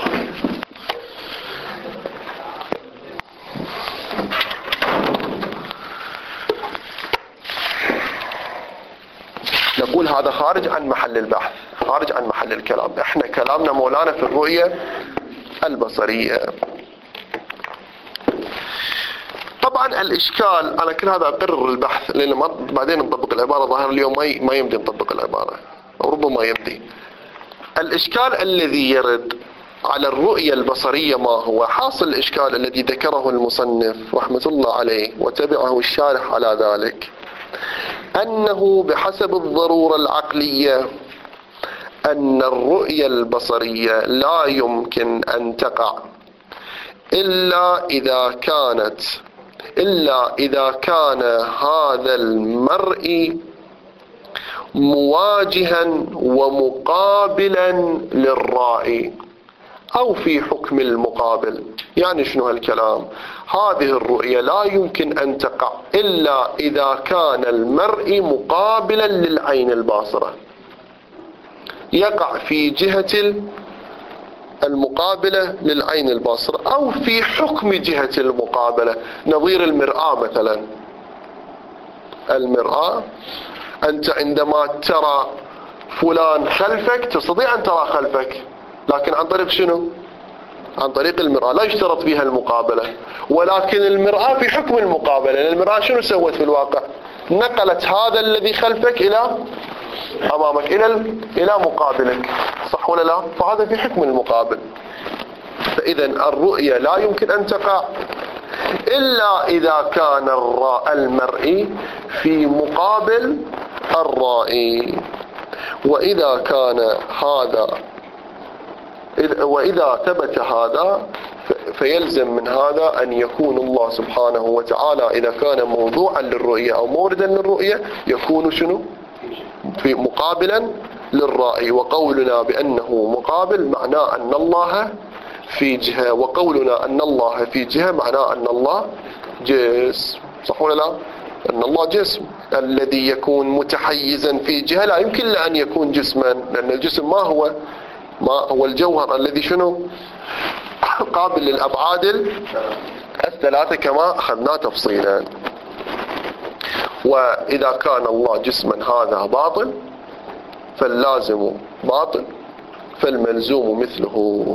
نقول هذا خارج عن محل البحث، خارج عن محل الكلام. احنا كلامنا مولانا في الرؤية البصرية. طبعا الإشكال، أنا كل هذا أقرر البحث لأن بعدين نطبق العبارة، ظاهر اليوم ما يمدي نطبق العبارة أو ربما يمدي. الإشكال الذي يرد على الرؤية البصرية ما هو؟ حاصل الإشكال الذي ذكره المصنف رحمة الله عليه وتبعه الشارح على ذلك، أنه بحسب الضرورة العقلية أن الرؤية البصرية لا يمكن أن تقع إلا إذا كانت إلا إذا كان هذا المرء مواجها ومقابلا للرائي أو في حكم المقابل. يعني شنو هالكلام؟ هذه الرؤية لا يمكن أن تقع إلا إذا كان المرء مقابلا للعين الباصرة، يقع في جهة المقابلة للعين الباصرة أو في حكم جهة المقابلة، نظير المرآة مثلا. المرآة أنت عندما ترى فلان خلفك تستطيع أن ترى خلفك، لكن عن طريق شنو؟ عن طريق المرآة، لا يشترط فيها المقابلة، ولكن المرآة في حكم المقابلة. لأن المرآة شنو سوت في الواقع؟ نقلت هذا الذي خلفك إلى أمامك، إلى إلى مقابلك، صح ولا لا؟ فهذا في حكم المقابل. فإذا الرؤية لا يمكن أن تقع إلا إذا كان المرئي في مقابل الرائي، وإذا كان هذا وإذا ثبت هذا فيلزم من هذا أن يكون الله سبحانه وتعالى إذا كان موضوعا للرؤية أو موردا للرؤية يكون شنو؟ في مقابلا للرائي. وقولنا بأنه مقابل معناه أن الله في جهة، وقولنا أن الله في جهة معناه أن الله جسم. صح ولا لا؟ أن الله جسم الذي يكون متحيزا في جهة لا يمكن له أن يكون جسما، لأن الجسم ما هو؟ ما هو الجوهر الذي شنو؟ قابل للأبعاد الثلاثة كما أخذنا تفصيلا. وإذا كان الله جسما هذا باطل، فاللازم باطل، فالملزوم مثله.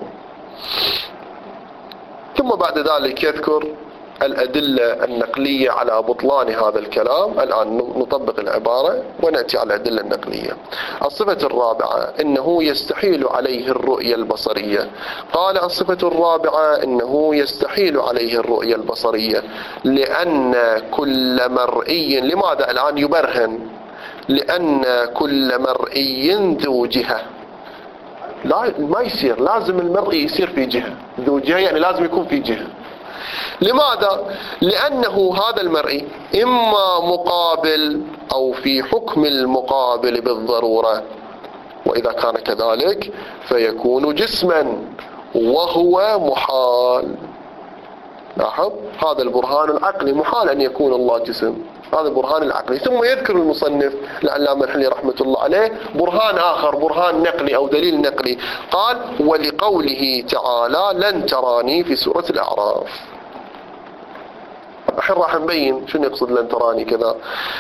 ثم بعد ذلك يذكر الأدلة النقلية على بطلان هذا الكلام. الآن نطبق العبارة ونأتي على الأدلة النقلية. الصفة الرابعة إنه يستحيل عليه الرؤية البصرية. قال الصفة الرابعة إنه يستحيل عليه الرؤية البصرية لأن كل مرئي، لماذا الآن يبرهن؟ لأن كل مرئي ذو جهة. لا ما يصير، لازم المرئي يصير في جهة، ذو جهة يعني لازم يكون في جهة. لماذا؟ لأنه هذا المرئي إما مقابل أو في حكم المقابل بالضرورة، وإذا كان كذلك فيكون جسما وهو محال. لاحظ هذا البرهان العقلي، محال أن يكون الله جسم، هذا البرهان العقلي. ثم يذكر المصنف العلامة الحلي رحمة الله عليه برهان آخر، برهان نقلي أو دليل نقلي. قال ولقوله تعالى لن تراني في سورة الأعراف. الحين راح نبين شنو يقصد لن تراني كذا.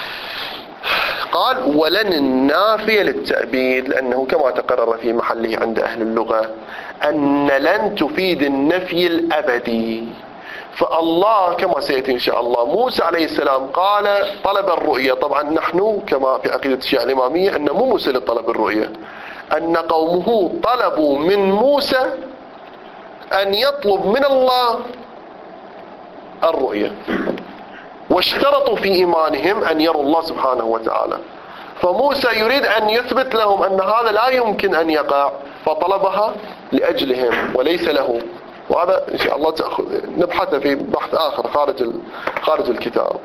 قال ولن النافية للتأبيد، لأنه كما تقرر في محله عند أهل اللغة أن لن تفيد النفي الأبدي. فالله كما سيأتي إن شاء الله موسى عليه السلام قال طلب الرؤية. طبعا نحن كما في عقيدة الشيعة الإمامية أن مو موسى لطلب الرؤية، أن قومه طلبوا من موسى أن يطلب من الله الرؤية، واشترطوا في إيمانهم أن يروا الله سبحانه وتعالى. فموسى يريد أن يثبت لهم أن هذا لا يمكن أن يقع، فطلبها لأجلهم وليس له. وهذا إن شاء الله تأخذ نبحثه في بحث آخر خارج خارج الكتاب.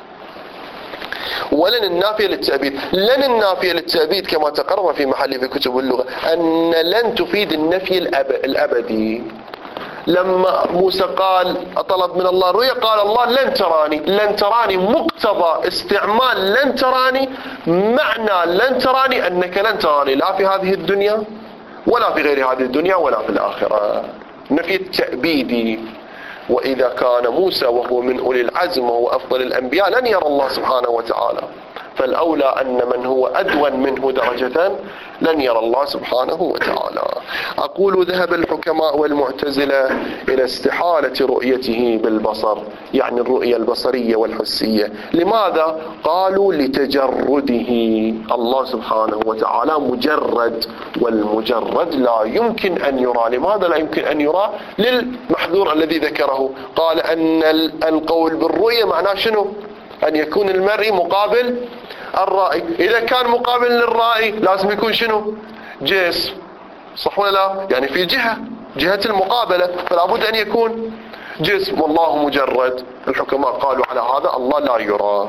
ولن النافية للتأبيد، لن النافية للتأبيد كما تقرر في محل في كتب اللغة أن لن تفيد النفي الأب الأبدي. لما موسى قال طلب من الله الرؤيا قال الله لن تراني، لن تراني مقتضى استعمال لن تراني، معنى لن تراني أنك لن تراني لا في هذه الدنيا ولا في غير هذه الدنيا ولا في الآخرة، نفي التأبيدي. وإذا كان موسى وهو من أولي العزم وهو أفضل الأنبياء لن يرى الله سبحانه وتعالى، فالأولى أن من هو أدون منه درجة لن يرى الله سبحانه وتعالى. أقول ذهب الحكماء والمعتزلة إلى استحالة رؤيته بالبصر، يعني الرؤية البصرية والحسية. لماذا؟ قالوا لتجرده، الله سبحانه وتعالى مجرد، والمجرد لا يمكن أن يرى. لماذا لا يمكن أن يرى؟ للمحذور الذي ذكره. قال أن القول بالرؤية معناه شنو؟ أن يكون المرئي مقابل الرائي. إذا كان مقابل للرائي لازم يكون شنو؟ جسم. صح ولا لا؟ يعني في جهة جهة المقابلة، فلا بد أن يكون جسم، والله مجرد. الحكماء قالوا على هذا الله لا يرى.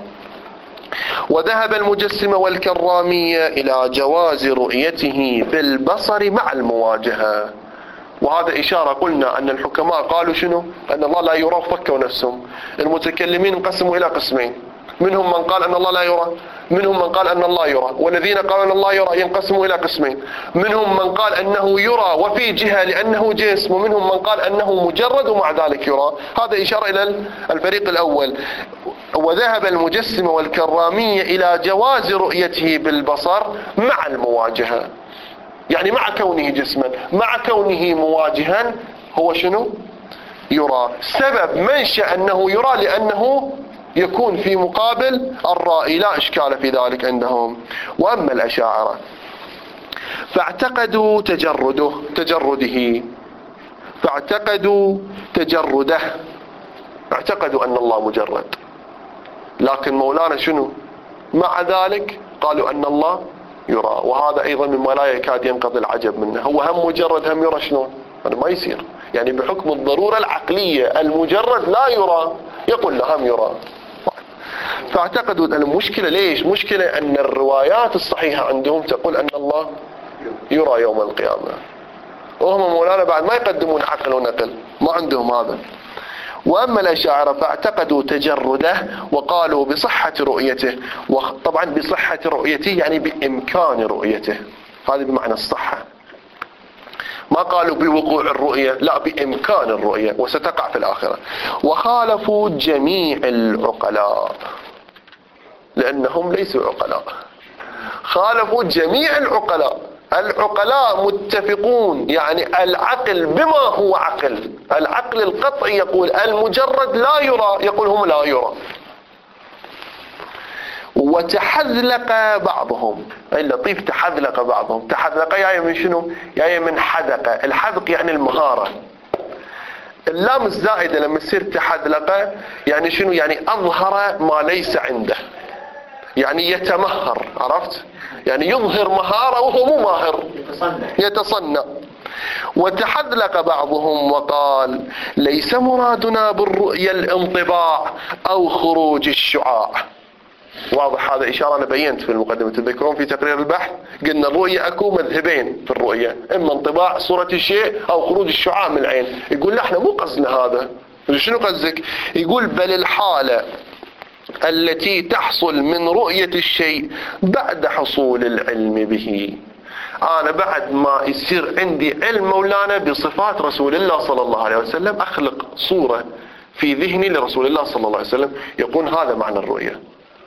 وذهب المجسمة والكرامية إلى جواز رؤيته بالبصر مع المواجهة. وهذا إشارة، قلنا أن الحكماء قالوا شنو؟ أن الله لا يرى، فكوا نفسهم. المتكلمين انقسموا إلى قسمين، منهم من قال أن الله لا يرى، منهم من قال أن الله يرى. والذين قالوا أن الله يرى ينقسموا إلى قسمين، منهم من قال أنه يرى وفي جهة لأنه جسم، ومنهم من قال أنه مجرد ومع ذلك يرى. هذا إشارة إلى الفريق الأول. وذهب المجسمة والكرامية إلى جواز رؤيته بالبصر مع المواجهة، يعني مع كونه جسما، مع كونه مواجها هو شنو؟ يرى. سبب منشأ أنه يرى لأنه يكون في مقابل الرائي، لا إشكال في ذلك عندهم. وأما الأشاعرة فاعتقدوا تجرده تجرده فاعتقدوا تجرده اعتقدوا أن الله مجرد، لكن مولانا شنو؟ مع ذلك قالوا أن الله يرى. وهذا أيضا مما لا يكاد ينقضي العجب منه. هو هم مجرد هم يرى، شلون؟ هذا ما يصير. يعني بحكم الضرورة العقلية المجرد لا يرى، يقول لا هم يرى. فاعتقدوا أن المشكلة ليش؟ مشكلة أن الروايات الصحيحة عندهم تقول أن الله يرى يوم القيامة، وهم مولانا بعد ما يقدمون عقل ونقل، ما عندهم هذا. وأما الأشاعرة فاعتقدوا تجرده وقالوا بصحة رؤيته، وطبعا بصحة رؤيته يعني بإمكان رؤيته، هذا بمعنى الصحة. ما قالوا بوقوع الرؤية، لا بإمكان الرؤية وستقع في الآخرة. وخالفوا جميع العقلاء لأنهم ليسوا عقلاء، خالفوا جميع العقلاء. العقلاء متفقون، يعني العقل بما هو عقل، العقل القطعي يقول المجرد لا يرى، يقول هم لا يرى. وتحذلق بعضهم، اللطيف تحذلق بعضهم، تحذلق يعني من شنو؟ يعني من حذق، الحذق يعني المهارة. اللام الزائدة لما تصير تحذلق يعني شنو؟ يعني أظهر ما ليس عنده، يعني يتمهر، عرفت؟ يعني يظهر مهارة وهو مو ماهر، يتصنع. وتحذلق بعضهم وقال ليس مرادنا بالرؤية الانطباع أو خروج الشعاع. واضح هذا إشارة أنا بينت في المقدمة، تذكرون في تقرير البحث قلنا الرؤية أكو مذهبين في الرؤية، إما انطباع صورة الشيء أو خروج الشعاع من العين. يقول لا احنا مو قصدنا هذا. شنو قصدك؟ يقول بل الحالة التي تحصل من رؤية الشيء بعد حصول العلم به. أنا بعد ما يصير عندي علم مولانا بصفات رسول الله صلى الله عليه وسلم أخلق صورة في ذهني لرسول الله صلى الله عليه وسلم، يكون هذا معنى الرؤية.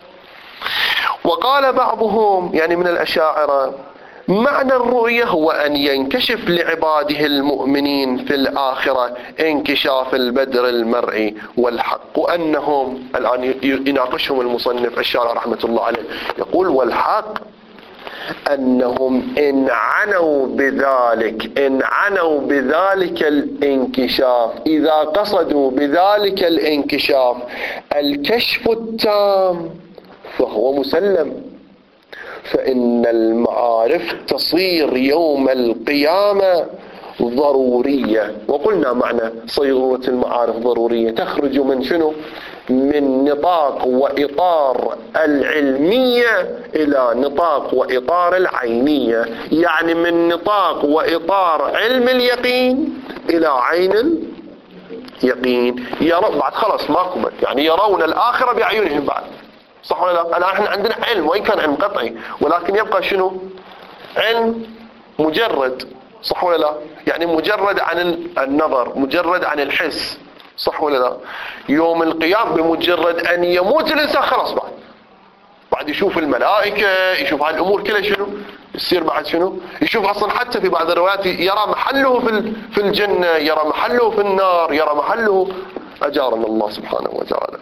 وقال بعضهم يعني من الأشاعرة معنى الرؤية هو أن ينكشف لعباده المؤمنين في الآخرة انكشاف البدر المرئي والحق. وأنهم الآن يناقشهم المصنف الشارع رحمة الله عليه، يقول والحق أنهم إن عنوا بذلك إن عنوا بذلك الانكشاف، إذا قصدوا بذلك الانكشاف الكشف التام فهو مسلم، فإن المعارف تصير يوم القيامة ضرورية. وقلنا معنى صيغة المعارف ضرورية، تخرج من شنو؟ من نطاق وإطار العلمية إلى نطاق وإطار العينية، يعني من نطاق وإطار علم اليقين إلى عين اليقين. يرى بعد خلاص ماكو، يعني يرون الآخرة بأعينهم بعد، صح ولا لا؟ الآن احنا عندنا علم وإن كان علم قطعي، ولكن يبقى شنو؟ علم مجرد، صح ولا لا؟ يعني مجرد عن النظر، مجرد عن الحس، صح ولا لا؟ يوم القيامة بمجرد أن يموت الإنسان خلاص بعد بعد يشوف الملائكة، يشوف هاي الأمور كلها شنو؟ يصير بعد شنو؟ يشوف أصلا حتى في بعض الروايات يرى محله في في الجنة، يرى محله في النار، يرى محله، أجارنا الله سبحانه وتعالى.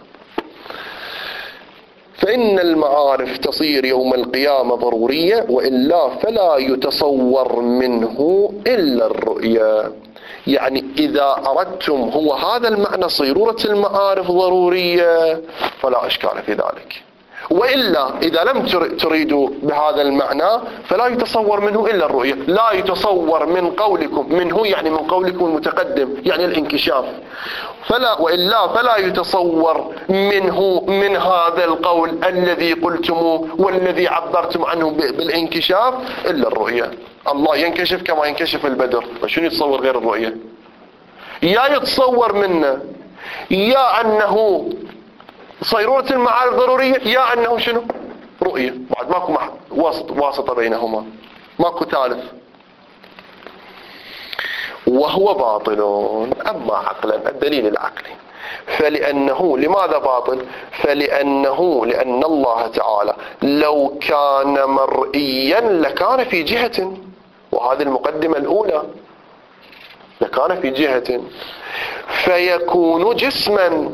فإن المعارف تصير يوم القيامة ضرورية، وإلا فلا يتصور منه إلا الرؤيا. يعني إذا أردتم هو هذا المعنى صيرورة المعارف ضرورية فلا أشكال في ذلك، وإلا إذا لم تريدوا بهذا المعنى فلا يتصور منه إلا الرؤية. لا يتصور من قولكم منه يعني من قولكم المتقدم يعني الانكشاف، فلا وإلا فلا يتصور منه من هذا القول الذي قلتموه والذي عبرتم عنه بالانكشاف إلا الرؤية. الله ينكشف كما ينكشف البدر، فشنو يتصور غير الرؤية؟ يا يتصور منا يا أنه صيرورة المعارف ضرورية، يا أنه شنو؟ رؤية، بعد ماكو واسط واسطة بينهما، ماكو ثالث. وهو باطل. أما عقلا الدليل العقلي فلأنه لماذا باطل؟ فلأنه لأن الله تعالى لو كان مرئيا لكان في جهة، وهذه المقدمة الأولى، لكان في جهة فيكون جسما.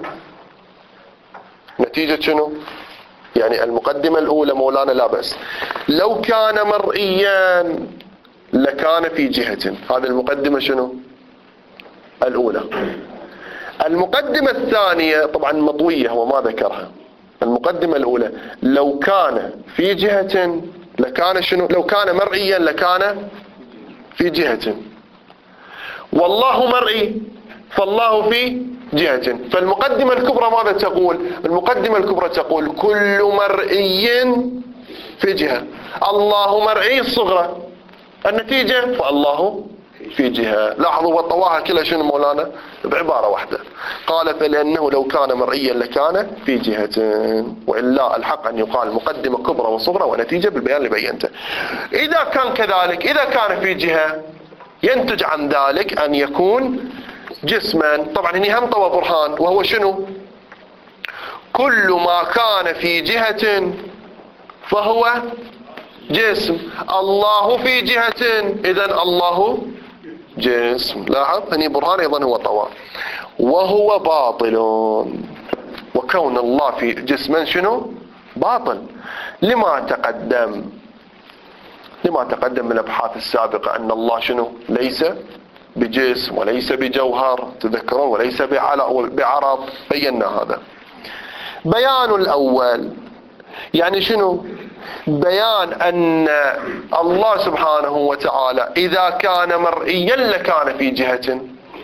نتيجة شنو؟ يعني المقدمة الأولى مولانا لا بأس، لو كان مرئيا لكان في جهة، هذه المقدمة شنو؟ الأولى. المقدمة الثانية طبعا مطوية هو ما ذكرها. المقدمة الأولى لو كان في جهة لكان شنو؟ لو كان مرئيا لكان في جهة. والله مرئي فالله في جهة. فالمقدمة الكبرى ماذا تقول؟ المقدمة الكبرى تقول كل مرئي في جهة، الله مرئي الصغرى، النتيجة فالله في جهة. لاحظوا وطواها كلها شنو مولانا؟ بعبارة واحدة، قال فلأنه لو كان مرئيا لكان في جهة، وإلا الحق أن يقال مقدمة كبرى وصغرى ونتيجة بالبيان اللي بينته. إذا كان كذلك، إذا كان في جهة ينتج عن ذلك أن يكون جسما. طبعا هنا هم طوى برهان، وهو شنو؟ كل ما كان في جهة فهو جسم، الله في جهة إذن الله جسم. لاحظ هني برهان أيضا هو طوى، وهو باطل، وكون الله في جسما شنو؟ باطل. لما تقدم لما تقدم من الأبحاث السابقة أن الله شنو؟ ليس بجسم وليس بجوهر، تذكرون، وليس بعرض، بينا هذا. بيان الأول يعني شنو؟ بيان أن الله سبحانه وتعالى إذا كان مرئيا لكان في جهة،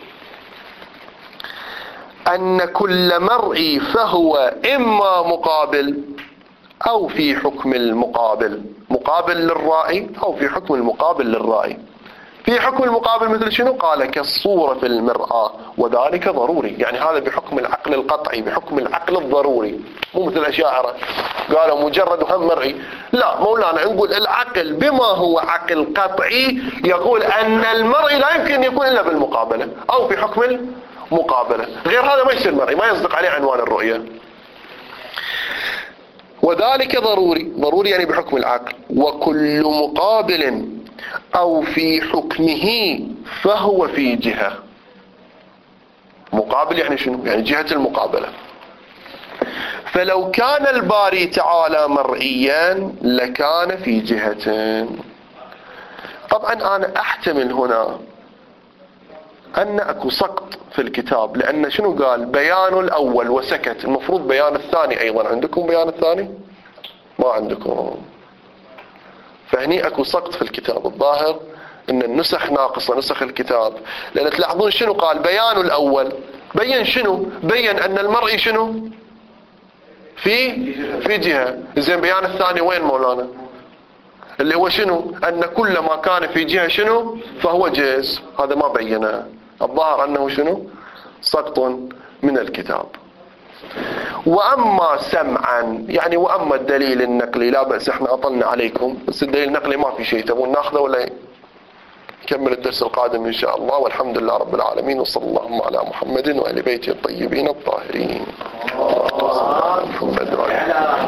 أن كل مرئي فهو إما مقابل أو في حكم المقابل، مقابل للرائي أو في حكم المقابل للرائي. في حكم المقابل مثل شنو؟ قال كالصورة في المرآة، وذلك ضروري، يعني هذا بحكم العقل القطعي، بحكم العقل الضروري، مو مثل الأشاعرة قالوا مجرد وهم مرئي. لا، مولانا نقول العقل بما هو عقل قطعي يقول أن المرئي لا يمكن أن يكون إلا بالمقابلة أو في حكم المقابلة، غير هذا ما يصير مرئي، ما يصدق عليه عنوان الرؤية. وذلك ضروري، ضروري يعني بحكم العقل. وكل مقابل أو في حكمه فهو في جهة. مقابل يعني شنو؟ يعني جهة المقابلة. فلو كان الباري تعالى مرئيا لكان في جهة. طبعا أنا أحتمل هنا أن أكو سقط في الكتاب، لأن شنو قال؟ بيان الأول وسكت، المفروض بيان الثاني أيضا. عندكم بيان الثاني؟ ما عندكم. فهني أكو سقط في الكتاب، الظاهر أن النسخ ناقصة، نسخ الكتاب، لأن تلاحظون شنو قال؟ بيان الأول بين شنو؟ بين أن المرئي شنو؟ في في جهة. زين بيان الثاني وين مولانا؟ اللي هو شنو؟ أن كل ما كان في جهة شنو؟ فهو جسم. هذا ما بينه، الظاهر أنه شنو؟ سقط من الكتاب. وأما سمعا يعني وأما الدليل النقلي لا بأس، احنا أطلنا عليكم، بس الدليل النقلي ما في شيء، تبون ناخذه ولا نكمل الدرس القادم إن شاء الله؟ والحمد لله رب العالمين، وصلى الله على محمد وآل بيته الطيبين الطاهرين.